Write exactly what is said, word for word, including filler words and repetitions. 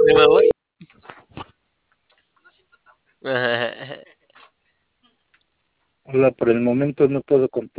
¿Ya me voy? Hola, por el momento no puedo contestar.